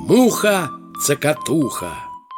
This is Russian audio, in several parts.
Муха-цокотуха.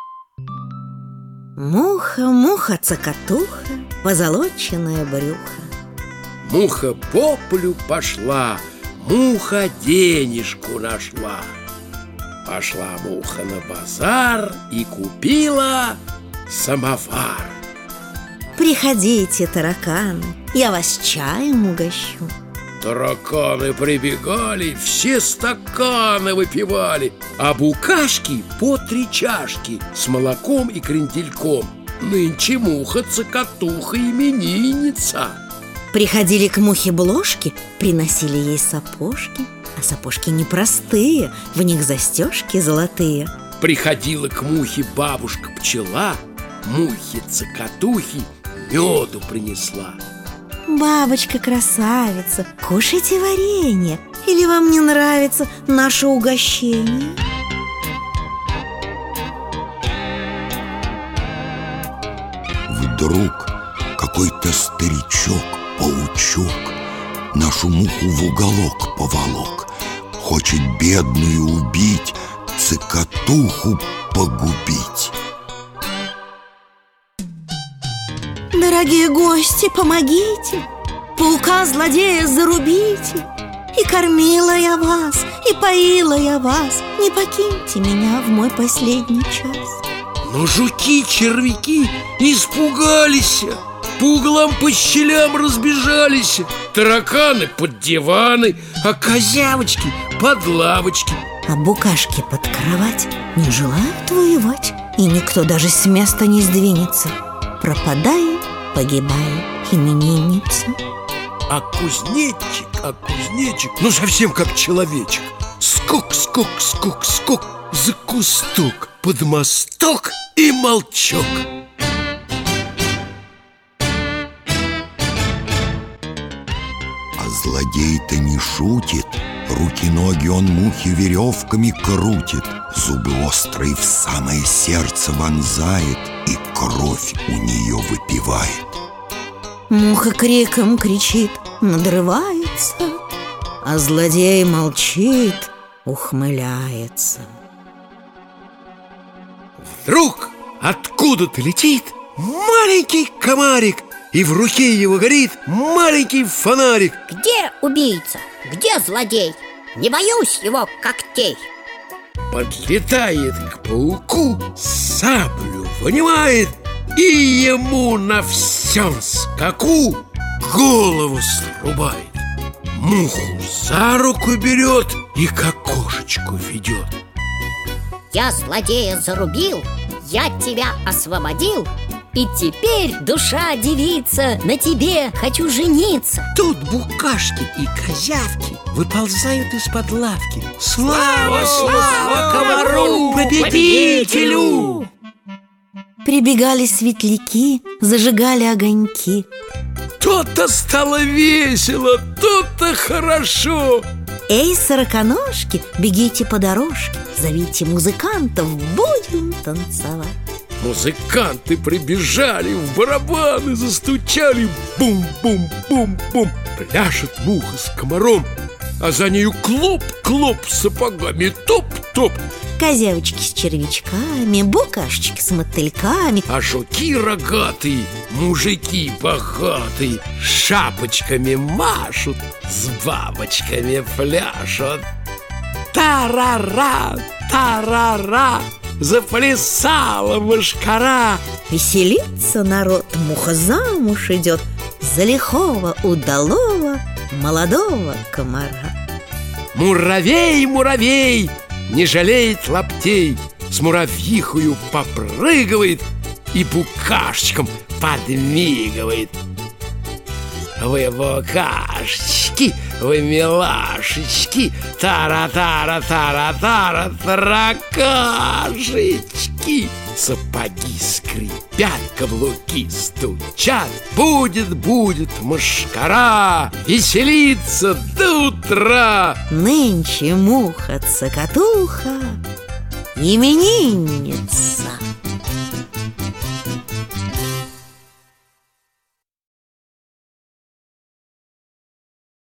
Муха, муха-цокотуха, позолоченное брюхо. Муха по полю пошла, муха денежку нашла. Пошла муха на базар и купила самовар. Приходите, тараканы, я вас чаем угощу. Тараканы прибегали, все стаканы выпивали, а букашки по 3 чашки с молоком и крендельком. Нынче муха-цокотуха именинница. Приходили к мухе Блошки, приносили ей сапожки. А сапожки непростые, в них застежки золотые. Приходила к мухе бабушка-пчела, мухе-цокотухе меду принесла. Бабочка-красавица, кушайте варенье, или вам не нравится наше угощение? Вдруг какой-то старичок-паучок нашу муху в уголок поволок. Хочет бедную убить, цокотуху погубить. Дорогие гости, помогите, паука-злодея зарубите. И кормила я вас, и поила я вас, не покиньте меня в мой последний час. Но жуки-червяки испугались, по углам, по щелям разбежались. Тараканы под диваны, а козявочки под лавочки, а букашки под кровать не желают воевать, и никто даже с места не сдвинется. Пропадает, погибает именинница. А кузнечик, ну совсем как человечек. Скок, скок, скок, скок, за кусток, под мосток и молчок. А злодей-то не шутит. Руки-ноги он мухи веревками крутит, зубы острые в самое сердце вонзает и кровь у нее выпивает. Муха криком кричит, надрывается, а злодей молчит, ухмыляется. Вдруг откуда-то летит маленький комарик, и в руке его горит маленький фонарик. Где убийца? Где злодей? Не боюсь его когтей. Подлетает к пауку, саблю вынимает и ему на всем скаку голову срубает. Муху за руку берет и к окошечку ведет. Я злодея зарубил, я тебя освободил, и теперь, душа девица, на тебе хочу жениться. Тут букашки и козявки выползают из-под лавки. Слава, слава комару, победителю! Прибегали светляки, зажигали огоньки. То-то стало весело, то-то хорошо. Эй, сороконожки, бегите по дорожке, зовите музыкантов, будем танцевать. Музыканты прибежали, в барабаны застучали. Бум-бум-бум-бум. Пляшет муха с комаром, а за нею клоп-клоп сапогами, топ-топ. Козявочки с червячками, букашечки с мотыльками, а жуки рогатые, мужики богатые шапочками машут, с бабочками пляшут. Тарара, тарара, заплясала мошкара. Веселится народ, муха замуж идет за лихого, удалого, молодого комара. Муравей, муравей, не жалеет лаптей, с муравьихою попрыгивает и букашечкам подмигивает. Вы букашечки, вы милашечки, тара-тара-тара-тара, таракашечки. Сапоги скрипят, каблуки стучат, будет мошкара веселиться до утра. Нынче муха-цокотуха именинница.